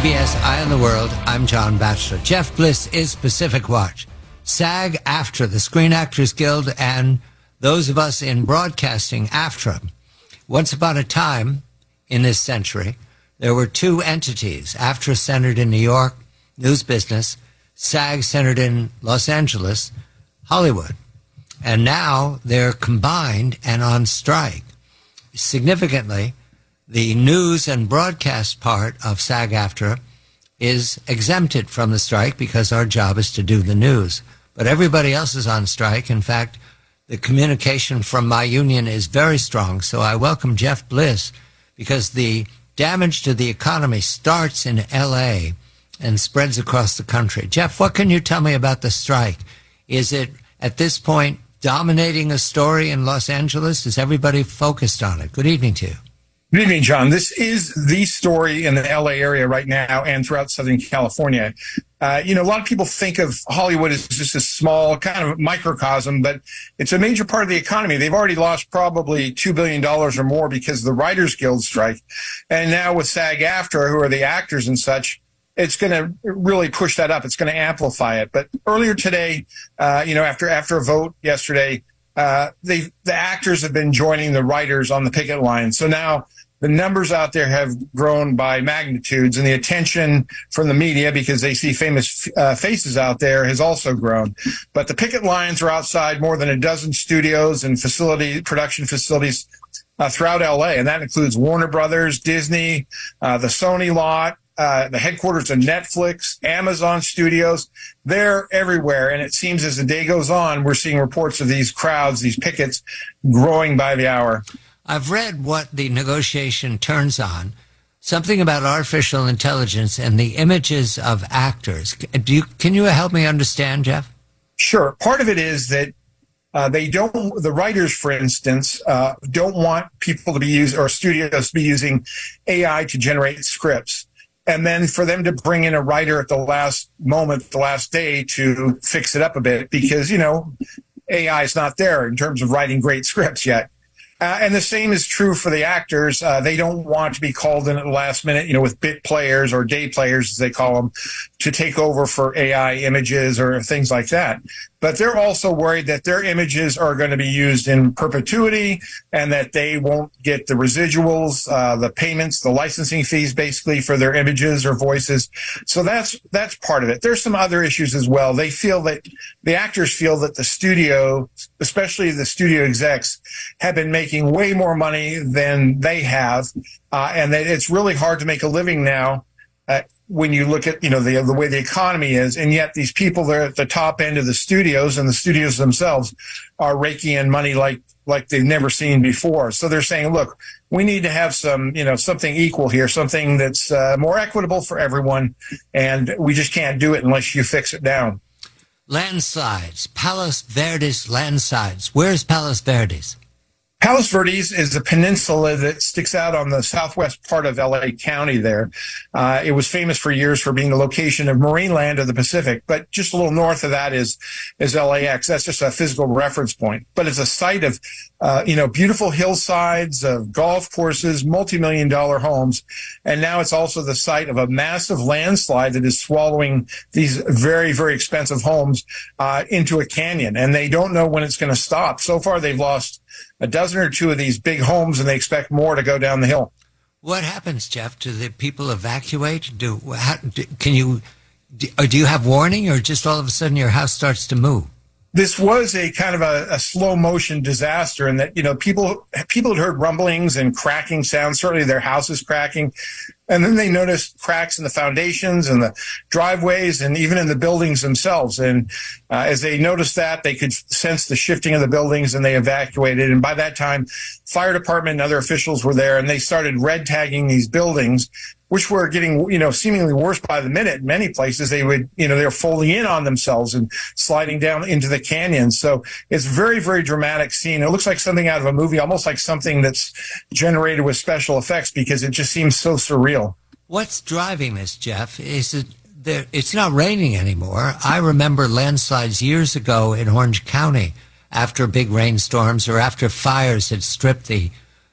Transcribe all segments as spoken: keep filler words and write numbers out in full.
B S Eye on the World, I'm John Batchelor. Jeff Bliss is Pacific Watch. SAG-AFTRA, the Screen Actors Guild, and those of us in broadcasting, AFTRA. Once upon a time in this century, there were two entities. AFTRA centered in New York, news business, SAG centered in Los Angeles, Hollywood. And now they're combined and on strike. Significantly, the news and broadcast part of SAG-AFTRA is exempted from the strike because our job is to do the news. But everybody else is on strike. In fact, the communication from my union is very strong. So I welcome Jeff Bliss because the damage to the economy starts in L A and spreads across the country. Jeff, what can you tell me about the strike? Is it, at this point, dominating a story in Los Angeles? Is everybody focused on it? Good evening to you. Good evening, John. This is the story in the L A area right now and throughout Southern California. Uh, you know, a lot of people think of Hollywood as just a small kind of microcosm, but it's a major part of the economy. They've already lost probably two billion dollars or more because of the Writers Guild strike. And now with SAG-AFTRA, who are the actors and such, it's going to really push that up. It's going to amplify it. But earlier today, uh, you know, after after a vote yesterday, uh, they the actors have been joining the writers on the picket line. So now the numbers out there have grown by magnitudes, and the attention from the media, because they see famous uh, faces out there, has also grown. But the picket lines are outside more than a dozen studios and facility production facilities uh, throughout L A, and that includes Warner Brothers, Disney, uh, the Sony lot, uh, the headquarters of Netflix, Amazon Studios. They're everywhere, and it seems as the day goes on, we're seeing reports of these crowds, these pickets, growing by the hour. I've read what the negotiation turns on, something about artificial intelligence and the images of actors. Do you, can you help me understand, Jeff? Sure. Part of it is that uh, they don't, the writers, for instance, uh, don't want people to be using, or studios to be using A I to generate scripts. And then for them to bring in a writer at the last moment, the last day, to fix it up a bit because, you know, A I is not there in terms of writing great scripts yet. Uh, and the same is true for the actors. Uh, they don't want to be called in at the last minute, you know, with bit players or day players, as they call them, to take over for A I images or things like that. But they're also worried that their images are going to be used in perpetuity and that they won't get the residuals, uh, the payments, the licensing fees, basically, for their images or voices. So that's that's part of it. There's some other issues as well. They feel that the actors feel that the studio, especially the studio execs, have been making way more money than they have, uh, and that it's really hard to make a living now. Uh, when you look at, you know, the the way the economy is, and yet these people that are at the top end of the studios and the studios themselves are raking in money like like they've never seen before. So they're saying, look, we need to have some, you know, something equal here, something that's uh, more equitable for everyone, and we just can't do it unless you fix it down. Landslides, Palos Verdes landslides. Where's Palos Verdes? Palos Verdes is a peninsula that sticks out on the southwest part of L A County there. Uh, it was famous for years for being the location of Marineland of the Pacific, but just a little north of that is is L A X. That's just a physical reference point. But it's a site of, uh, you know, beautiful hillsides, of golf courses, multi-million dollar homes. And now it's also the site of a massive landslide that is swallowing these very, very expensive homes uh, into a canyon. And they don't know when it's going to stop. So far, they've lost a dozen or two of these big homes, and they expect more to go down the hill. What happens, Jeff? Do the people evacuate? Do, how, do can you do, or do you have warning, or just all of a sudden your house starts to move? This was a kind of a, a slow motion disaster, in that, you know, people people had heard rumblings and cracking sounds. Certainly, their house is cracking. And then they noticed cracks in the foundations and the driveways and even in the buildings themselves. And uh, as they noticed that, they could sense the shifting of the buildings, and they evacuated. And by that time, fire department and other officials were there, and they started red tagging these buildings, which were getting, you know, seemingly worse by the minute. In many places, they would, you know, they were folding in on themselves and sliding down into the canyon. So it's a very, very dramatic scene. It looks like something out of a movie, almost like something that's generated with special effects, because it just seems so surreal. What's driving this, Jeff? Is it there? It's not raining anymore. I remember landslides years ago in Orange County after big rainstorms or after fires had stripped the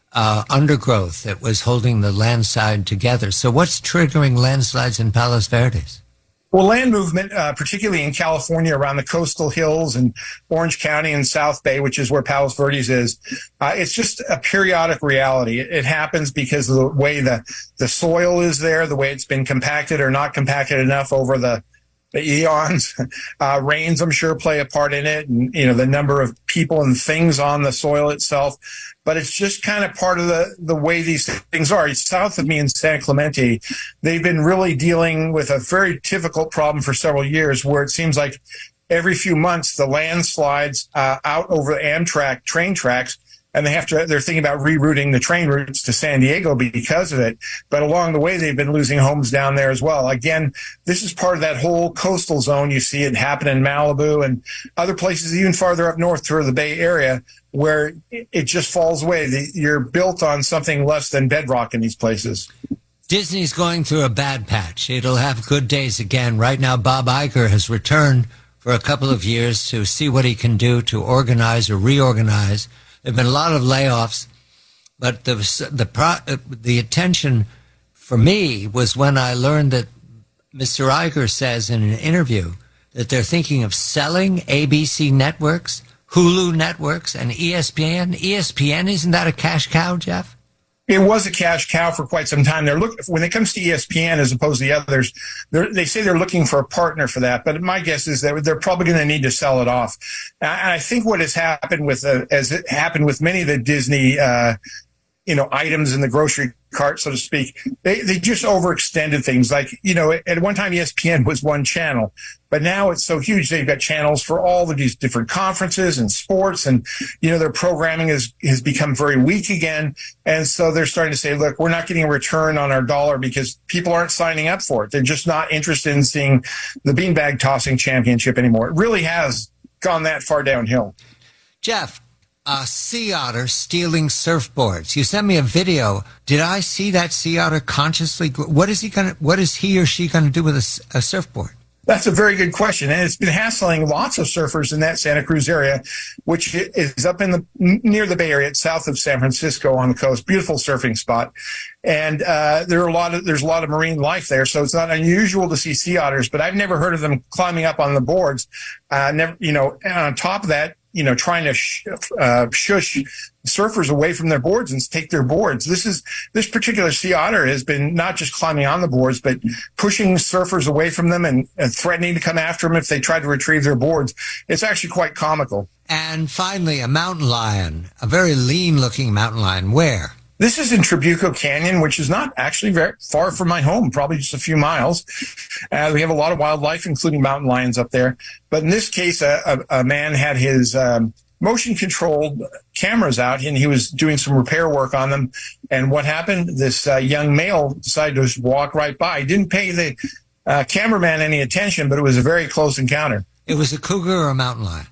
uh, undergrowth that was holding the landslide together. So what's triggering landslides in Palos Verdes? Well, land movement, uh, particularly in California around the coastal hills and Orange County and South Bay, which is where Palos Verdes is, uh, it's just a periodic reality. It, it happens because of the way the, the soil is there, the way it's been compacted or not compacted enough over the, the eons. Uh, rains, I'm sure, play a part in it, and, you know, the number of people and things on the soil itself. But it's just kind of part of the, the way these things are. South of me in San Clemente, they've been really dealing with a very difficult problem for several years, where it seems like every few months the landslides uh, out over the Amtrak train tracks, and they have to, they're thinking about rerouting the train routes to San Diego because of it. But along the way, they've been losing homes down there as well. Again, this is part of that whole coastal zone. You see it happen in Malibu and other places even farther up north through the Bay Area, where it just falls away. You're built on something less than bedrock in these places. Disney's going through a bad patch. It'll have good days again. Right now, Bob Iger has returned for a couple of years to see what he can do to organize or reorganize. There have been a lot of layoffs, but the the pro, the attention for me was when I learned that Mister Iger says in an interview that they're thinking of selling A B C networks, Hulu networks, and E S P N. E S P N, isn't that a cash cow, Jeff? It was a cash cow for quite some time. They're look when it comes to E S P N as opposed to the others, they say they're looking for a partner for that. But my guess is that they're probably going to need to sell it off. And I think what has happened with, uh, as it happened with many of the Disney, uh, you know, items in the grocery cart, so to speak, they, they just overextended things. Like, you know, at one time E S P N was one channel, but now it's so huge. They've got channels for all of these different conferences and sports, and, you know, their programming is, has become very weak again. And so they're starting to say, look, we're not getting a return on our dollar because people aren't signing up for it. They're just not interested in seeing the beanbag tossing championship anymore. It really has gone that far downhill. Jeff, a sea otter stealing surfboards. You sent me a video. Did I see that sea otter consciously? What is he going to, what is he or she going to do with a, a surfboard? That's a very good question. And it's been hassling lots of surfers in that Santa Cruz area, which is up in the, near the Bay Area. It's south of San Francisco on the coast. Beautiful surfing spot. And, uh, there are a lot of, there's a lot of marine life there. So it's not unusual to see sea otters, but I've never heard of them climbing up on the boards. Uh, never, you know, and on top of that, you know, trying to sh- uh, shush surfers away from their boards and take their boards. This is, this particular sea otter has been not just climbing on the boards, but pushing surfers away from them and, and threatening to come after them if they try to retrieve their boards. It's actually quite comical. And finally, a mountain lion, a very lean looking mountain lion. Where? This is in Trabuco Canyon, which is not actually very far from my home, probably just a few miles. Uh, we have a lot of wildlife, including mountain lions up there. But in this case, a, a, a man had his um, motion-controlled cameras out, and he was doing some repair work on them. And what happened? This uh, young male decided to just walk right by. He didn't pay the uh, cameraman any attention, but it was a very close encounter. It was a cougar or a mountain lion?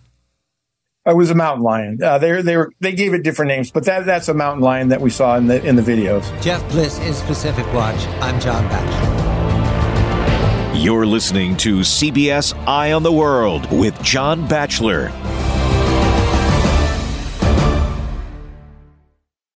It was a mountain lion. Uh, they they were they gave it different names, but that that's a mountain lion that we saw in the in the videos. Jeff Bliss is Pacific Watch. I'm John Batchelor. You're listening to C B S Eye on the World with John Batchelor.